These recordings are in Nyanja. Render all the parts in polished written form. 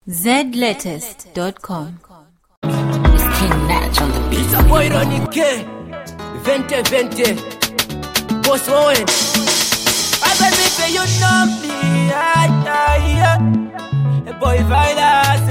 zlatest.com. It's King Natch on the beat. It's a boy Ronnie K. 2020. Boss Owen. I baby say you know me. A boy Vilas.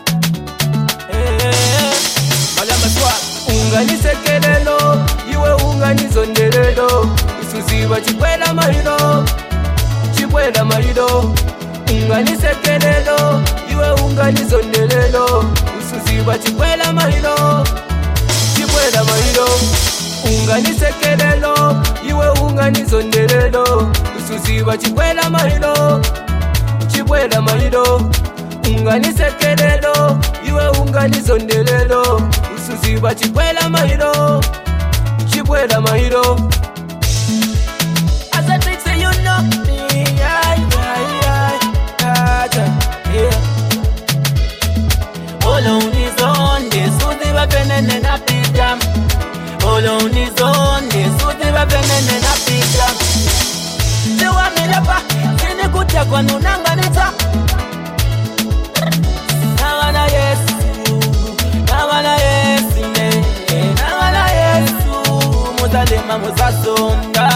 Malamba swap. Ungani sekelelo. Iwe ungani zondelelo. Usuziba chikwela marido. Chikwela marido. Ungani sekelelo. Iwe ungani zondelelo. Usuziba chikwela marido. Chikwela marido. Ungani sekelelo. Iwe ungani zondelelo. Usuziba chikwela marido. Chikwela marido. Ungani sekelelo. Iwe ungani zondelelo. Usuziba chikwela marido. Chikwela marido. As I think say you know me. Oloni zonde suthi baphenene napita. Oloni zonde suthi baphenene napita. Sewamilapha sini kutya kwanu nanganitha. Nangana Yesu, nangana Yesu ne, nangana Yesu muzalema muzasonga.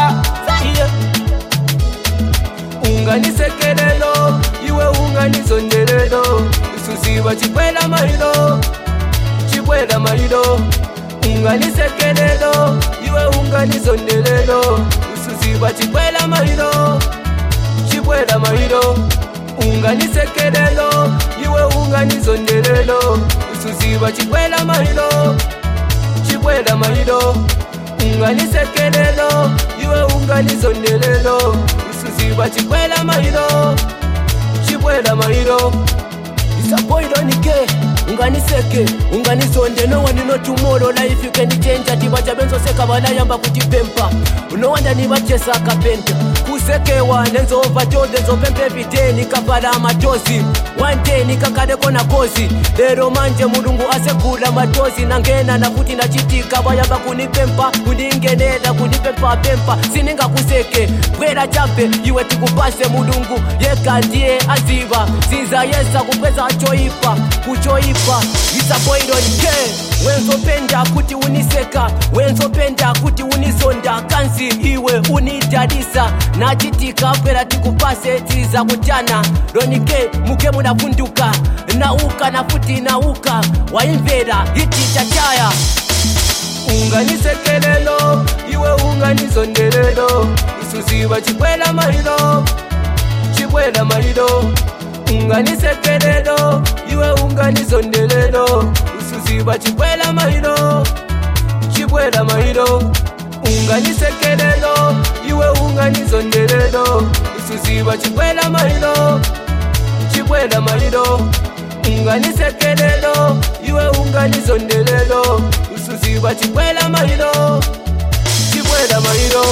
Ungani sekelelo, iwe ungani zondelelo. Usuziba chikwela marido, chikwela marido. Ungani sekelelo, iwe ungani zondelelo. Usuziba chikwela marido, chikwela marido. Ungani sekelelo, iwe ungani zondelelo. Usuziba chikwela marido, chikwela marido. Ungani sekelelo, iwe ungani zondelelo. Usuziba chikwela marido, chikwela marido. It's a boy Ronnie K. Unganiseke, unganisonde. No one know tomorrow. Life you can change. Atibacha benzo seka walayamba kutipempa. No wonder ni wachesa kapenta. Kusekewa nenzo overdose. Nenzo pempe everyday nikapala matosi. One day nikakade kona kozi. Lero manje mulungu asekula matosi. Nangena na kuti na chitika. Wayamba kunipempa. Kuningenela kunipempa pempa. Sininga kuseke. Bwela champe. Iwe tikupase mulungu. Yeka ndiye aziva. Zinza yesa kupeza choipa. Kuchoipa. It's a boy Ronnie K. Wenzopenda kuti uniseka. Wenzopenda kuti unisonda. Kansi iwe unidadisa. Nachitika pera tikupase tiza kutana. Ronnie K muke munafunduka. Nauka na futi nauka. Waimvera hiti chachaya. Ungani sekelelo. Iwe ungani zondelelo. Usuziba chikwela marido. Chikwela marido. Ungani sekelelo. Iwe ungani zondelelo. Usuziba chikwela marido. Chikwela marido. Ungani sekelelo. Iwe ungani zondelelo. Usuziba chikwela marido. Chikwela marido. Ungani sekelelo. Iwe ungani zondelelo. Usuziba chikwela marido. Chikwela marido.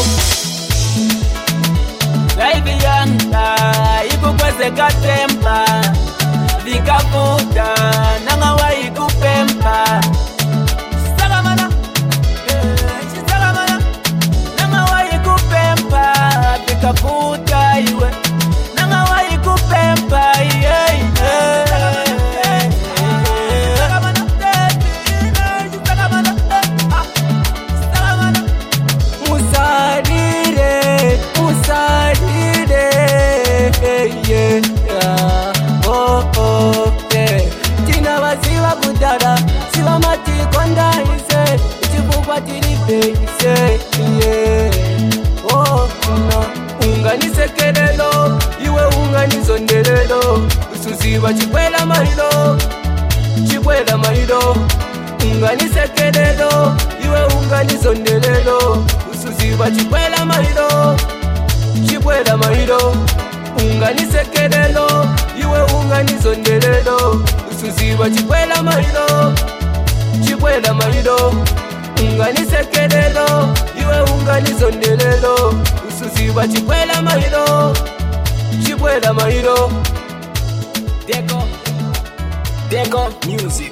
Life yanga ikukweze katempa. Vikafuta nanga wa ikupempa. Salamana, salamana. Nanga wa ikupempa. Vikafuta iwe. Nanga wa ikupempa. Siva mati konda ise. Ichifukwa tiribe ise. Oh no. Ungani sekelelo. Iwe ungani zondelelo. Usuziba chikwela marido. Chikwela marido. Ungani sekelelo. Iwe ungani zondelelo. Usuziba chikwela marido. Chikwela marido. Ungani sekelelo. Iwe ungani zondelelo. Usuziba chikwela marido. Chikwela marido. Ungani sekelelo. Iwe ungani zondelelo. Usuziba chikwela marido. Chikwela marido. Deco Music.